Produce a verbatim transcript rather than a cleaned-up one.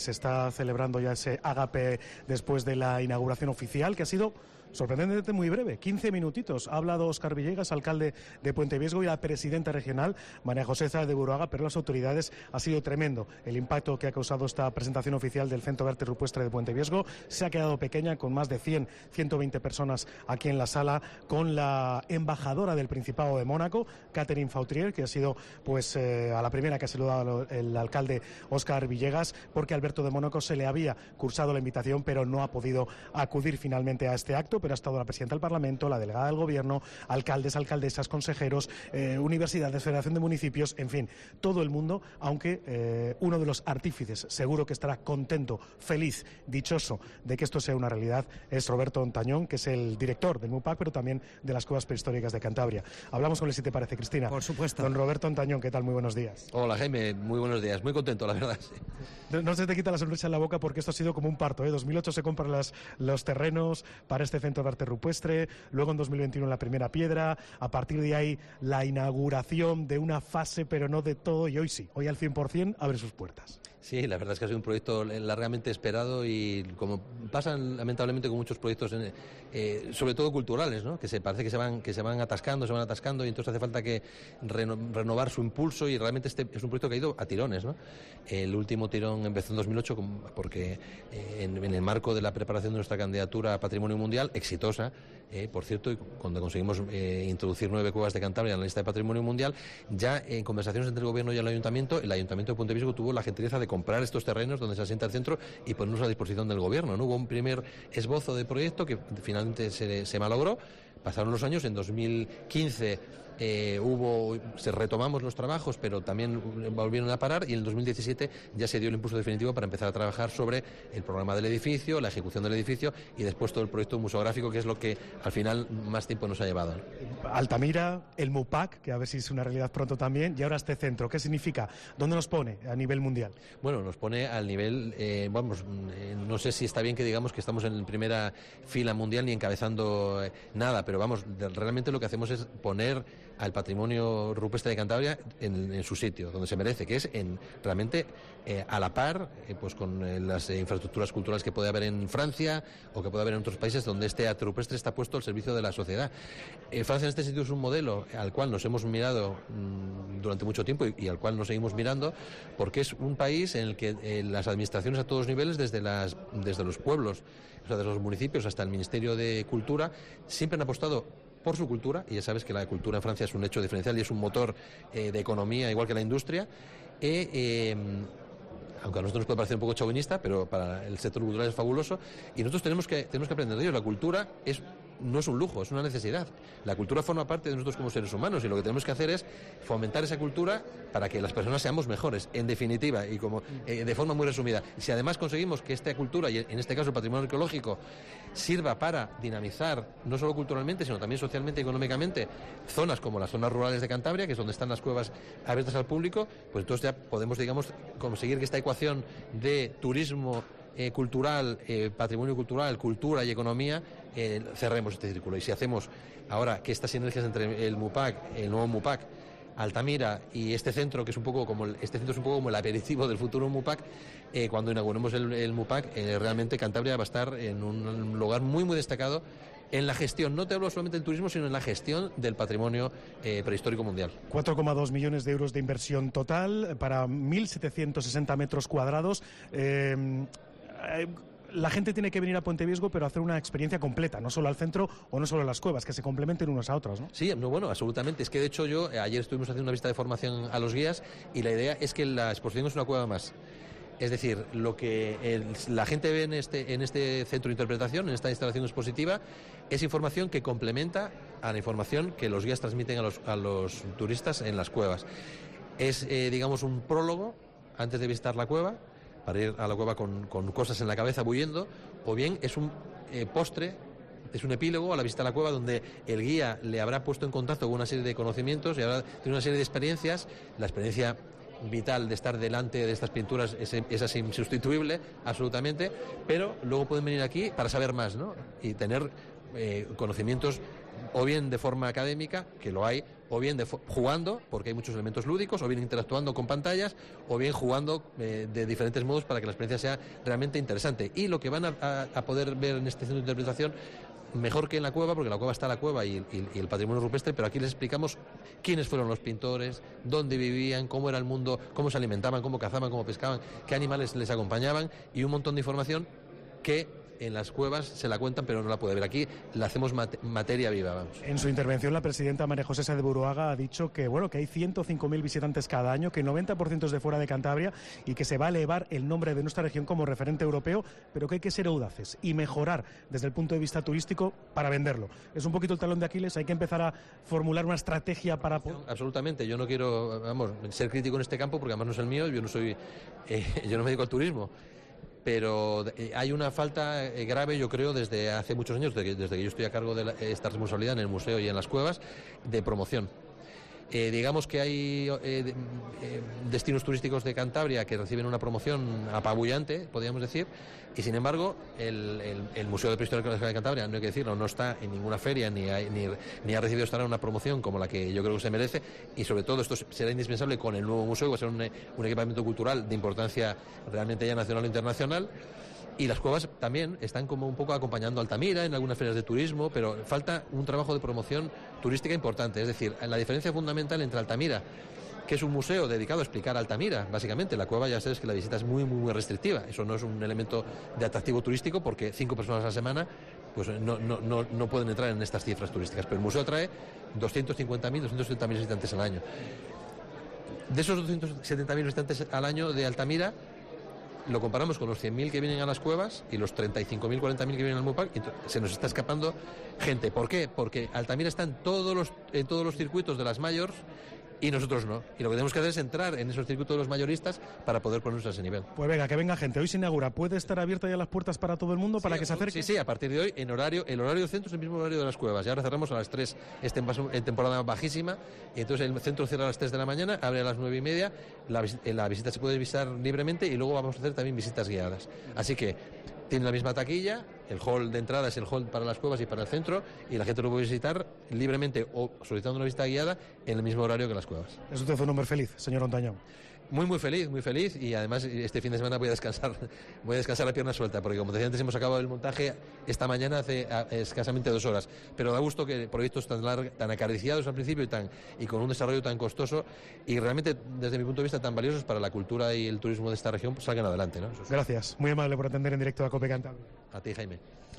Se está celebrando ya ese ágape después de la inauguración oficial, que ha sido sorprendentemente muy breve, quince minutitos. Ha hablado Óscar Villegas, alcalde de Puente Viesgo, y la presidenta regional, María José Sáez de Buruaga, pero las autoridades ha sido tremendo el impacto que ha causado esta presentación oficial del Centro de Arte Rupestre de Puente Viesgo. Se ha quedado pequeña, con más de cien, ciento veinte personas aquí en la sala, con la embajadora del Principado de Mónaco, Catherine Fautrier, que ha sido pues eh, a la primera que ha saludado el alcalde Óscar Villegas, porque Alberto de Mónaco se le había cursado la invitación, pero no ha podido acudir finalmente a este acto. Pero ha estado la presidenta del Parlamento, la delegada del Gobierno, alcaldes, alcaldesas, consejeros, eh, universidades, federación de municipios, en fin, todo el mundo, aunque eh, uno de los artífices seguro que estará contento, feliz, dichoso de que esto sea una realidad, es Roberto Ontañón, que es el director del MUPAC, pero también de las Cuevas Prehistóricas de Cantabria. Hablamos con él, si te parece, Cristina. Por supuesto. Don Roberto Ontañón, ¿qué tal? Muy buenos días. Hola, Jaime, muy buenos días. Muy contento, la verdad. Sí. No, no se te quita la sonrisa en la boca, porque esto ha sido como un parto, ¿eh? dos mil ocho se compran las, los terrenos para este centro de arte rupestre, luego en dos mil veintiuno la primera piedra, a partir de ahí la inauguración de una fase, pero no de todo, y hoy sí, hoy al cien por cien abre sus puertas. Sí, la verdad es que ha sido un proyecto largamente esperado y como pasa lamentablemente con muchos proyectos, en, eh, sobre todo culturales, ¿no? Que se parece que se van que se van atascando, se van atascando y entonces hace falta que reno, renovar su impulso, y realmente este es un proyecto que ha ido a tirones, ¿no? El último tirón empezó en dos mil ocho porque eh, en, en el marco de la preparación de nuestra candidatura a Patrimonio Mundial, exitosa, eh, por cierto, y cuando conseguimos eh, introducir nueve cuevas de Cantabria en la lista de Patrimonio Mundial, ya en conversaciones entre el Gobierno y el Ayuntamiento, el Ayuntamiento de Puente Viesgo tuvo la gentileza de comprar estos terrenos donde se asienta el centro y ponernos a disposición del Gobierno, ¿no? Hubo un primer esbozo de proyecto que finalmente se, se malogró. Pasaron los años, en dos mil quince eh, hubo, se retomamos los trabajos, pero también volvieron a parar, y en el dos mil diecisiete ya se dio el impulso definitivo para empezar a trabajar sobre el programa del edificio, la ejecución del edificio y después todo el proyecto museográfico, que es lo que al final más tiempo nos ha llevado. Altamira, el MUPAC, que a ver si es una realidad pronto también, y ahora este centro. ¿Qué significa? ¿Dónde nos pone a nivel mundial? Bueno, nos pone al nivel, eh, vamos, eh, no sé si está bien que digamos que estamos en primera fila mundial ni encabezando eh, nada, pero vamos, realmente lo que hacemos es poner al patrimonio rupestre de Cantabria en, en su sitio, donde se merece, que es en realmente eh, a la par eh, pues con eh, las eh, infraestructuras culturales que puede haber en Francia o que puede haber en otros países donde este arte rupestre está puesto al servicio de la sociedad. Eh, Francia en este sentido es un modelo al cual nos hemos mirado mmm, durante mucho tiempo y, y al cual nos seguimos mirando, porque es un país en el que eh, las administraciones a todos los niveles, desde, las, desde los pueblos, o sea, desde los municipios hasta el Ministerio de Cultura, siempre han apostado por su cultura, y ya sabes que la cultura en Francia es un hecho diferencial y es un motor eh, de economía, igual que la industria, eh, eh, aunque a nosotros nos puede parecer un poco chauvinista, pero para el sector cultural es fabuloso, y nosotros tenemos que, tenemos que aprender de ellos. La cultura es no es un lujo, es una necesidad. La cultura forma parte de nosotros como seres humanos, y lo que tenemos que hacer es fomentar esa cultura para que las personas seamos mejores, en definitiva, y como eh, de forma muy resumida. Si además conseguimos que esta cultura, y en este caso el patrimonio arqueológico, sirva para dinamizar, no solo culturalmente, sino también socialmente y económicamente, zonas como las zonas rurales de Cantabria, que es donde están las cuevas abiertas al público, pues entonces ya podemos, digamos, conseguir que esta ecuación de turismo, Eh, cultural, eh, patrimonio cultural, cultura y economía, eh, cerremos este círculo. Y si hacemos ahora que estas sinergias entre el MUPAC, el nuevo MUPAC, Altamira y este centro, que es un poco como el, este centro es un poco como el aperitivo del futuro MUPAC, eh, cuando inauguremos el, el MUPAC, eh, realmente Cantabria va a estar en un lugar muy muy destacado en la gestión, no te hablo solamente del turismo, sino en la gestión del patrimonio eh, prehistórico mundial. cuatro coma dos millones de euros de inversión total para mil setecientos sesenta metros cuadrados. Eh, La gente tiene que venir a Puente Viesgo, pero hacer una experiencia completa, no solo al centro o no solo a las cuevas, que se complementen unos a otros, ¿no? Sí, no, bueno, absolutamente. Es que de hecho yo, ayer estuvimos haciendo una visita de formación a los guías, y la idea es que la exposición es una cueva más. Es decir, lo que el, la gente ve en este, en este centro de interpretación, en esta instalación expositiva, es información que complementa a la información que los guías transmiten a los, a los turistas en las cuevas. Es, eh, digamos, un prólogo antes de visitar la cueva, para ir a la cueva con, con cosas en la cabeza bulliendo, o bien es un eh, postre, es un epílogo a la visita a la cueva, donde el guía le habrá puesto en contacto con una serie de conocimientos y habrá tenido una serie de experiencias. La experiencia vital de estar delante de estas pinturas es, es insustituible, absolutamente, pero luego pueden venir aquí para saber más, ¿no? Y tener eh, conocimientos o bien de forma académica, que lo hay, o bien de jugando, porque hay muchos elementos lúdicos, o bien interactuando con pantallas, o bien jugando eh, de diferentes modos para que la experiencia sea realmente interesante. Y lo que van a, a, a poder ver en este centro de interpretación, mejor que en la cueva, porque en la cueva está la cueva y, y, y el patrimonio rupestre, pero aquí les explicamos quiénes fueron los pintores, dónde vivían, cómo era el mundo, cómo se alimentaban, cómo cazaban, cómo pescaban, qué animales les acompañaban, y un montón de información que en las cuevas se la cuentan, pero no la puede ver. Aquí la hacemos mat materia viva, vamos. En su intervención, la presidenta María José Sáez de Buruaga ha dicho que, bueno, que hay ciento cinco mil visitantes cada año, que el noventa por ciento es de fuera de Cantabria y que se va a elevar el nombre de nuestra región como referente europeo, pero que hay que ser audaces y mejorar desde el punto de vista turístico para venderlo. Es un poquito el talón de Aquiles, hay que empezar a formular una estrategia para... Absolutamente, yo no quiero, vamos, ser crítico en este campo porque además no es el mío, yo no soy, eh, yo no me dedico al turismo. Pero hay una falta grave, yo creo, desde hace muchos años, desde que, desde que yo estoy a cargo de la, esta responsabilidad en el museo y en las cuevas, de promoción. Eh, digamos que hay eh, eh, destinos turísticos de Cantabria que reciben una promoción apabullante, podríamos decir, y sin embargo el, el, el Museo de Prehistoria de Cantabria, no hay que decirlo, no está en ninguna feria ni, hay, ni, ni ha recibido estar en una promoción como la que yo creo que se merece, y sobre todo esto será indispensable con el nuevo museo, que va a ser un, un equipamiento cultural de importancia realmente ya nacional e internacional. Y las cuevas también están como un poco acompañando a Altamira en algunas ferias de turismo, pero falta un trabajo de promoción turística importante. Es decir, la diferencia fundamental entre Altamira, que es un museo dedicado a explicar Altamira, básicamente. La cueva ya sabes que la visita es muy, muy, muy restrictiva. Eso no es un elemento de atractivo turístico porque cinco personas a la semana pues no, no, no, no pueden entrar en estas cifras turísticas. Pero el museo trae doscientos cincuenta mil, doscientos setenta mil visitantes al año. De esos doscientos setenta mil visitantes al año de Altamira, lo comparamos con los cien mil que vienen a las cuevas y los treinta y cinco mil, cuarenta mil que vienen al Mupac, y se nos está escapando gente. ¿Por qué? Porque Altamira está en todos los, en todos los circuitos de las mayors y nosotros no. Y lo que tenemos que hacer es entrar en esos circuitos de los mayoristas para poder ponernos a ese nivel. Pues venga, que venga gente. Hoy se inaugura. ¿Puede estar abierta ya las puertas para todo el mundo para sí, que se acerque? Sí, sí, a partir de hoy, en horario, el horario del centro es el mismo horario de las cuevas. Y ahora cerramos a las tres, es en temporada bajísima, y entonces el centro cierra a las tres de la mañana, abre a las nueve y media, la, la visita se puede visitar libremente y luego vamos a hacer también visitas guiadas. Así que tiene la misma taquilla, el hall de entrada es el hall para las cuevas y para el centro, y la gente lo puede visitar libremente o solicitando una visita guiada en el mismo horario que las cuevas. Es usted un hombre feliz, señor Ontañón. Muy, muy feliz, muy feliz, y además este fin de semana voy a descansar, voy a descansar la pierna suelta, porque como decía antes, hemos acabado el montaje esta mañana hace escasamente dos horas, pero da gusto que proyectos tan largos, tan acariciados al principio y tan y con un desarrollo tan costoso y realmente, desde mi punto de vista, tan valiosos para la cultura y el turismo de esta región, pues salgan adelante, ¿no? Gracias, muy amable por atender en directo a COPE Cantabria. A ti, Jaime.